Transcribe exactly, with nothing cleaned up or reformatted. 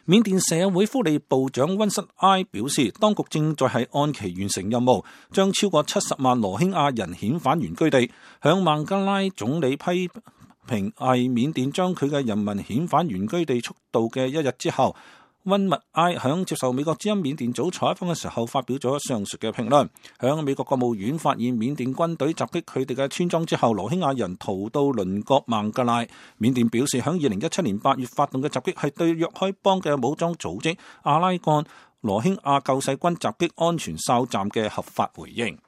緬甸社會福利部長溫室埃表示，當局正在係按期完成任務，將超過七十萬羅興亞人遣返原居地。響孟加拉總理批評係緬甸將佢嘅人民遣返原居地速度嘅一日之後，溫密埃響接受美國之音緬甸組採訪嘅時候發表咗上述嘅評論。響美國國務院發現緬甸軍隊襲擊佢哋嘅村莊之後，羅興亞人逃到鄰國孟加拉。緬甸表示響二零一七年八月發動嘅襲擊係對若開邦嘅武裝組織阿拉干羅興亞救世軍襲擊安全哨站嘅合法回應。